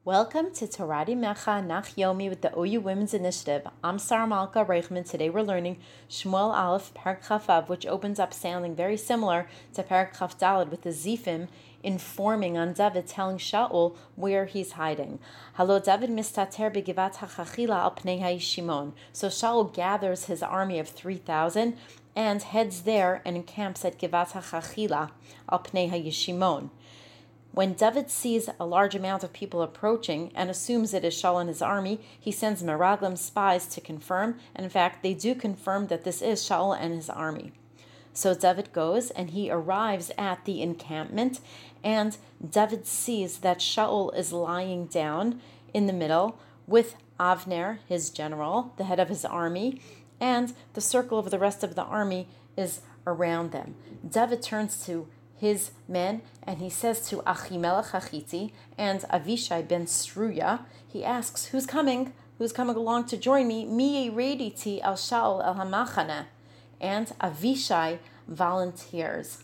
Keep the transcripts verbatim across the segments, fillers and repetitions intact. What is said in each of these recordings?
Welcome to Torah Mecha Nach Yomi with the O U Women's Initiative. I'm Sarah Malka Reichman. Today we're learning Shmuel Aleph Perek Chaf Vav, which opens up sounding very similar to Perek Chaf Daled, with the Zifim informing on David, telling Shaul where he's hiding. Halo David mistater begivat hachachila al pnei ha'yishimon. So Shaul gathers his army of three thousand and heads there and encamps at Givat hachachila al pnei ha'yishimon. When David sees a large amount of people approaching and assumes it is Shaul and his army, he sends Meraglim spies to confirm, and in fact, they do confirm that this is Shaul and his army. So David goes and he arrives at the encampment, and David sees that Shaul is lying down in the middle with Avner, his general, the head of his army, and the circle of the rest of the army is around them. David turns to his men, and he says to Achimelech Achiti and Avishai ben Sruya, he asks, who's coming? Who's coming along to join me? Mi yirediti al Shaul el hamachana. And Avishai volunteers.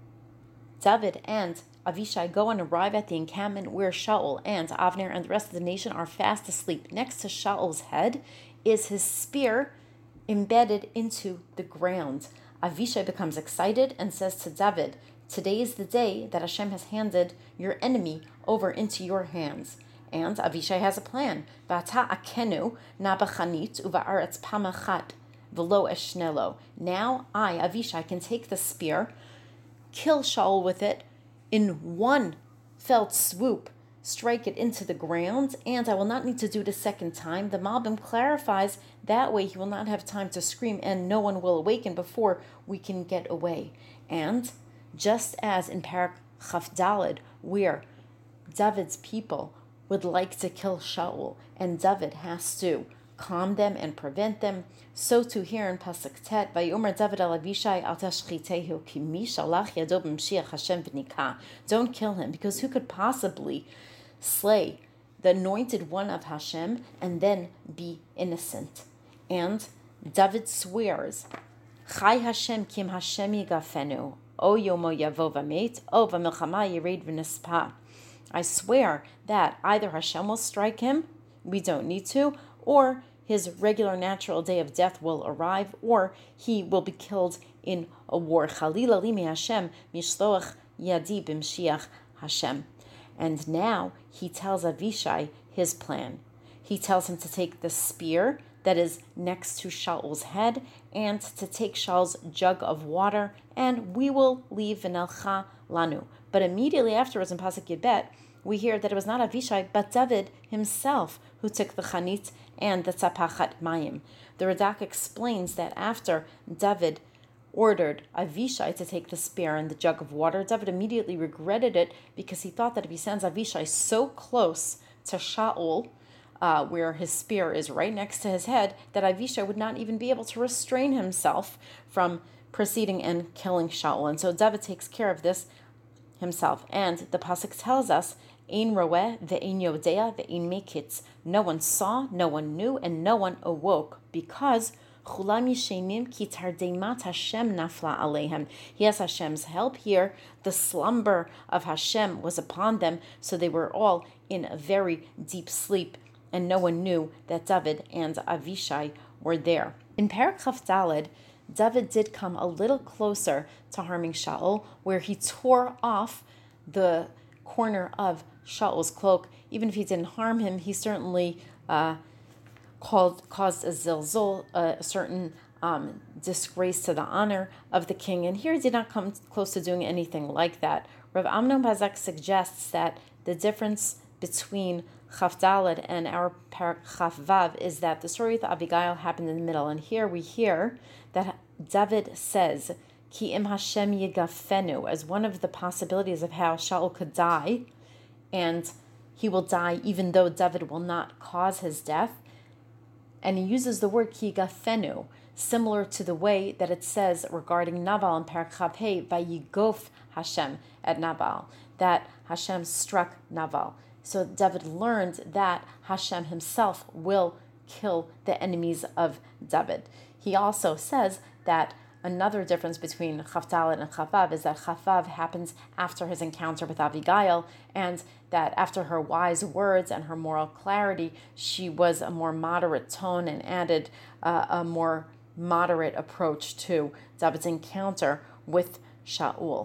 David and Avishai go and arrive at the encampment where Shaul and Avner and the rest of the nation are fast asleep. Next to Shaul's head is his spear embedded into the ground. Avishai becomes excited and says to David, today is the day that Hashem has handed your enemy over into your hands. And Avishai has a plan. V'ata akenu na b'chanit uva'aretz pamachat v'lo eshnelo. Now I, Avishai, can take the spear, kill Shaul with it in one felt swoop, strike it into the ground, and I will not need to do it a second time. The Malbim clarifies that way he will not have time to scream and no one will awaken before we can get away. And just as in Perek Chaf Daled, where David's people would like to kill Shaul, and David has to calm them and prevent them, so too here in Pasuk Tet, Vayomer David al Avishai al tashchitehu ki mi shalach yado b'mshiach Hashem v'nika. Don't kill him, because who could possibly slay the anointed one of Hashem and then be innocent? And David swears, Chai Hashem kim Hashem yigafenu. O yomo yavo v'met, o v'milchama yired v'nispa. I swear that either Hashem will strike him, we don't need to, or his regular natural day of death will arrive, or he will be killed in a war. Chalila li mi Hashem mishloach yadi b'mshiach Hashem. And now he tells Avishai his plan. He tells him to take the spear that is next to Shaul's head, and to take Shaul's jug of water, and we will leave v'nelcha lanu. But immediately afterwards in Pasuk Yibet, we hear that it was not Avishai, but David himself who took the chanit and the tzapachat mayim. The Radak explains that after David ordered Avishai to take the spear and the jug of water, David immediately regretted it, because he thought that if he sends Avishai so close to Shaul, Uh, where his spear is right next to his head, that Avishai would not even be able to restrain himself from proceeding and killing Shaul. And so David takes care of this himself. And the pasuk tells us, Ein roeh ve'ein yodea ve'ein mekitz. No one saw, no one knew, and no one awoke, because chulam yishenim ki tardeimat Hashem nafla aleihem. He has Hashem's help here. The slumber of Hashem was upon them, so they were all in a very deep sleep, and no one knew that David and Avishai were there. In Perek Chaf Daled, David did come a little closer to harming Shaul, where he tore off the corner of Shaul's cloak. Even if he didn't harm him, he certainly uh, called, caused a zilzol, a, a certain um, disgrace to the honor of the king. And here he did not come close to doing anything like that. Rav Amnon Bazak suggests that the difference between Chaf Daled and our Perek Chaf Vav is that the story with Abigail happened in the middle, and here we hear that David says, Ki im Hashem yigafenu, as one of the possibilities of how Shaul could die, and he will die even though David will not cause his death. And he uses the word ki yigafenu, similar to the way that it says regarding Nabal in Perek Chaf Hey, vayigof Hashem at Nabal, that Hashem struck Nabal. So David learned that Hashem himself will kill the enemies of David. He also says that Another difference between Chavdalet and Chavav is that Chavav happens after his encounter with Abigail, and that after her wise words and her moral clarity, she was a more moderate tone and added uh, a more moderate approach to David's encounter with Shaul.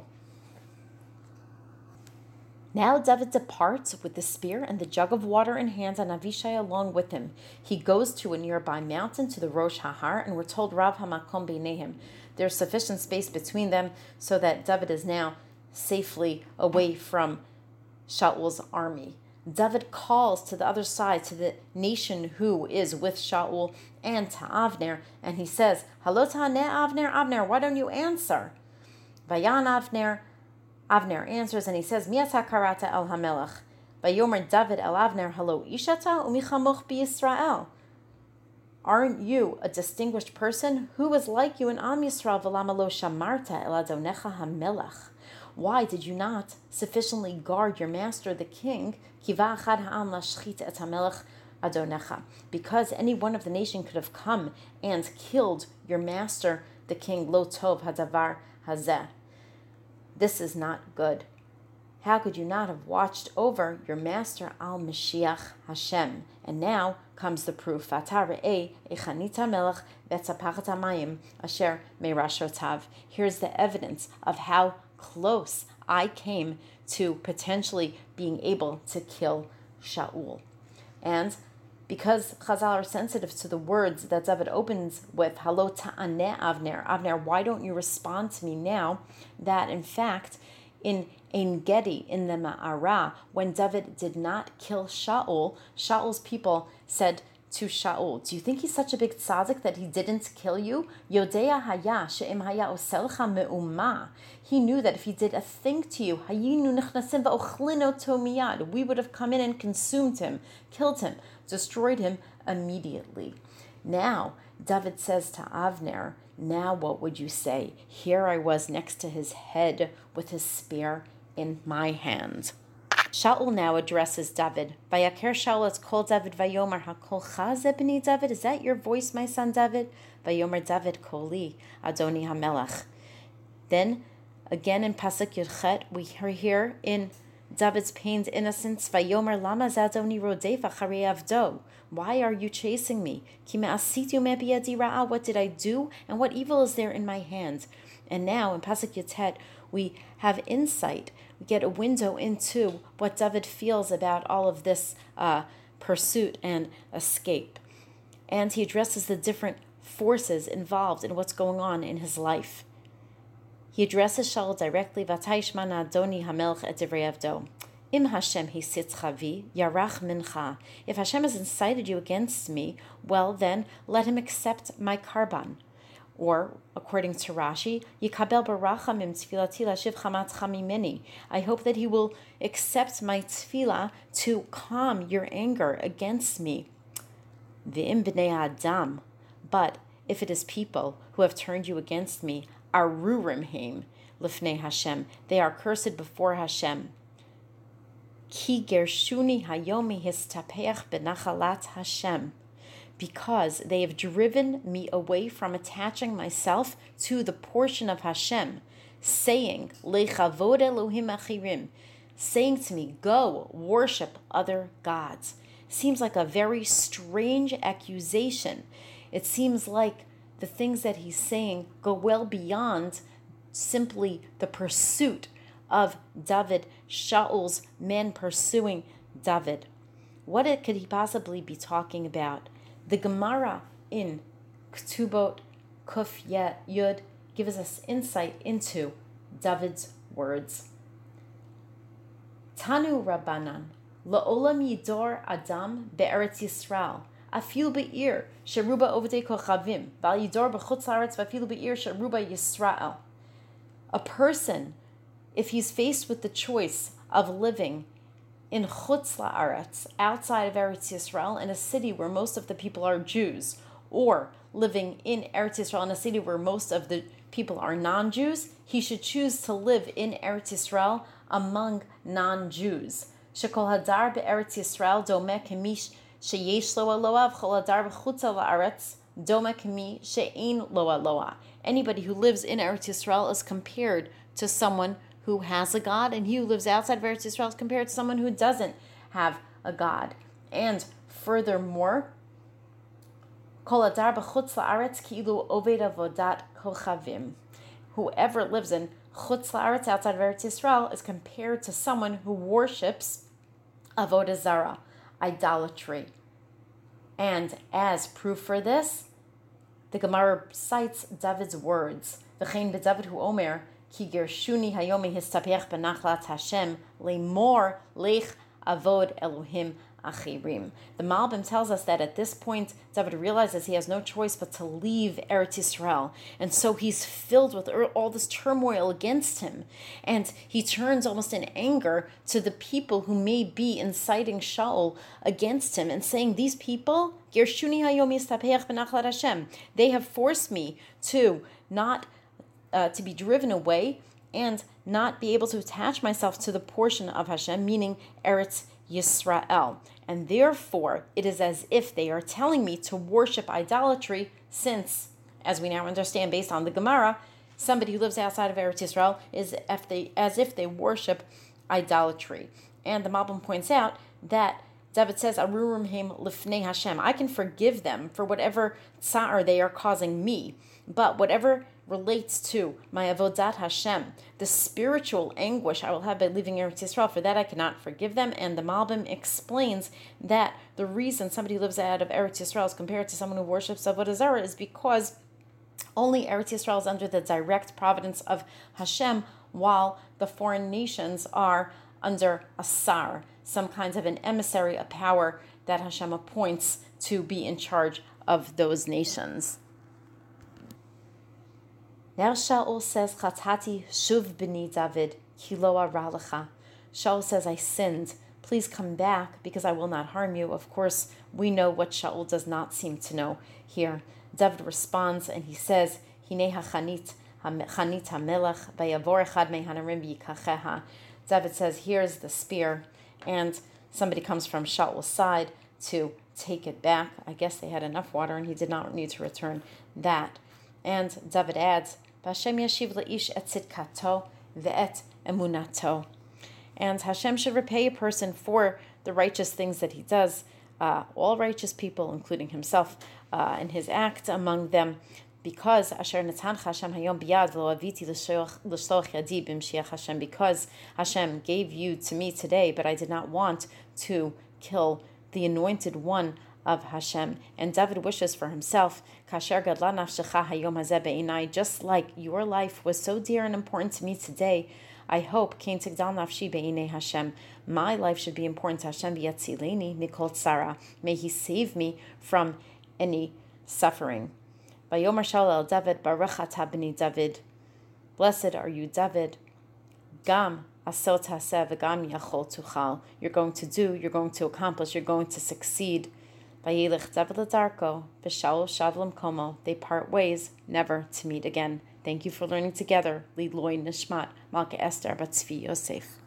Now David departs with the spear and the jug of water in hand, and Avishai along with him. He goes to a nearby mountain, to the Rosh Hahar, and we're told Rav Hamakom Beinehim. There's sufficient space between them so that David is now safely away from Shaul's army. David calls to the other side, to the nation who is with Shaul and to Avner, and he says, Halo ta'aneh Avner, Avner, why don't you answer? Vayan Avner, Avner answers and he says, Mi ata karata el hamelech? Vayomer David el Avner, Halo ishata umichamoch b'Yisrael. Aren't you a distinguished person? Who is like you in Am Yisrael? V'lama lo shamarta el adonecha hamelech? Why did you not sufficiently guard your master, the king? Kiva achad ha'am lashchit et hamelech adonecha. Because any one of the nation could have come and killed your master, the king. Lo tov hadavar hazeh. This is not good. How could you not have watched over your master al Mashiach Hashem? And now comes the proof. Here's the evidence of how close I came to potentially being able to kill Shaul. And because Chazal are sensitive to the words that David opens with, Halo ta'aneh Avner, Avner, why don't you respond to me now? That in fact, in Ein Gedi, in the Ma'ara, when David did not kill Shaul, Shaul's people said to Shaul, do you think he's such a big tzaddik that he didn't kill you? Yodea haya she'im haya oselcha me'umah. He knew that if he did a thing to you, hayinu nechnasim va'ochlino to miyad, we would have come in and consumed him, killed him, destroyed him immediately. Now, David says to Avner, now what would you say? Here I was next to his head with his spear in my hand. Shaul now addresses David. Vayaker Shaul, it's called David. Vayomer hakolcha zebni David. Is that your voice, my son David? Vayomer David koli Adoni Hamelach. Then again in Pasuk Yudchet, we are here in David's pained innocence. Vayomer lama zadoni rodef acharei avdo. Why are you chasing me? Ki me'asitu me biyadi ra'a. What did I do? And what evil is there in my hand? And now in Pasuk Yutet, we have insight. We get a window into what David feels about all of this uh, pursuit and escape. And he addresses the different forces involved in what's going on in his life. He addresses Shaul directly, Vatayishman Adoni Hamelch et divrei avdo. Im Hashem hisitchavi yarach mincha. If Hashem has incited you against me, well then, let him accept my karban. Or, according to Rashi, Yikabel baracha mim tfilati lashiv chamatcha mimeni. I hope that he will accept my tefillah to calm your anger against me. V'im b'nei adam. But if it is people who have turned you against me, arurim heim lifnei Hashem. They are cursed before Hashem. Ki gershuni hayomi histapeach benachalat Hashem. Because they have driven me away from attaching myself to the portion of Hashem, saying, Lechavod Elohim achirim, saying to me, go worship other gods. Seems like a very strange accusation. It seems like the things that he's saying go well beyond simply the pursuit of David, Shaul's men pursuing David. What could he possibly be talking about? The Gemara in Ketubot Kuf Yud gives us insight into David's words. Tanu Rabbanan, La'olam Yidor Adam Be'eretz Yisrael, Afil Be'ir, Sheruba Ovdei Kochavim, Val Yidor B'chutz La'aretz, V'afil Be'ir, Sheruba Yisrael. A person, if he's faced with the choice of living in Chutz La'aretz, outside of Eretz Yisrael, in a city where most of the people are Jews, or living in Eretz Yisrael, in a city where most of the people are non-Jews, he should choose to live in Eretz Yisrael among non-Jews. Shekol hadar be'Eretz Yisrael domeh kemish sheyesh lo Eloav, chol hadar b'chutz la'aretz Domek mi she'ein loa loa. Anybody who lives in Eretz Yisrael is compared to someone who has a God, and he who lives outside of Eretz Yisrael is compared to someone who doesn't have a God. And furthermore, Kol adar b'chutz la'aretz ki'ilu oved avodat kochavim. Whoever lives in chutz la'aretz, outside of Eretz Yisrael, is compared to someone who worships avodah zara, idolatry. And as proof for this, the Gemara cites David's words. V'chein b'David hu omer, ki gershuni hayomi histapech benachlat Hashem, le'mor lech avod Elohim achirim. The Malbim tells us that at this point, David realizes he has no choice but to leave Eretz Yisrael. And so he's filled with all this turmoil against him. And he turns almost in anger to the people who may be inciting Shaul against him and saying, these people, Gershuni hayom yistapech benachlat Hashem, they have forced me to not, uh, to be driven away and not be able to attach myself to the portion of Hashem, meaning Eretz Yisrael. And therefore, it is as if they are telling me to worship idolatry, since, as we now understand based on the Gemara, somebody who lives outside of Eretz Yisrael is if they, as if they worship idolatry. And the Malbim points out that David says, Arurim lifnei Hashem. I can forgive them for whatever tsa'ar they are causing me, but whatever relates to my avodat Hashem, the spiritual anguish I will have by leaving Eretz Yisrael, for that I cannot forgive them. And the Malbim explains that the reason somebody who lives out of Eretz Yisrael is compared to someone who worships avodah zarah is because only Eretz Yisrael is under the direct providence of Hashem, while the foreign nations are under a sar, some kinds of an emissary, a power that Hashem appoints to be in charge of those nations. Now Shaul says, Chatati shuv b'ni David, ki lo ara lecha. Shaul says, I sinned. Please come back, because I will not harm you. Of course, we know what Shaul does not seem to know here. David responds, and he says, Hinei hachanit, chanit hamelech, bayavor echad mehanarim yikacheha. David says, here's the spear, and somebody comes from Shaul's side to take it back. I guess they had enough water, and he did not need to return that. And David adds, Hashem yashiv la'ish et tzidkato ve'et emunato. And Hashem should repay a person for the righteous things that he does, uh, all righteous people, including himself, uh, and his act among them, because Asher Natan Hashem hayom biyad v'lo aviti l'shloch yadi b'mshiach Hashem, because Hashem gave you to me today, but I did not want to kill the anointed one of Hashem. And David wishes for himself, Kasher gadla nafshecha hayom hazeh be'inai, just like your life was so dear and important to me today, I hope kein tigdal nafshi be'inei Hashem, my life should be important to Hashem, v'yatzileni mikol tzara, may he save me from any suffering. Vayomer Shaul el David, Baruch atah b'ni David, blessed are you, David. Gam asot haseh v'gam yachol tuchal, you're going to do, you're going to accomplish, you're going to succeed. Vayilech David ledarko, v'Shaul shav lemkomo, they part ways, never to meet again. Thank you for learning together. Lidloi Nishmat, Malka Esther Bat Tzvi Yosef.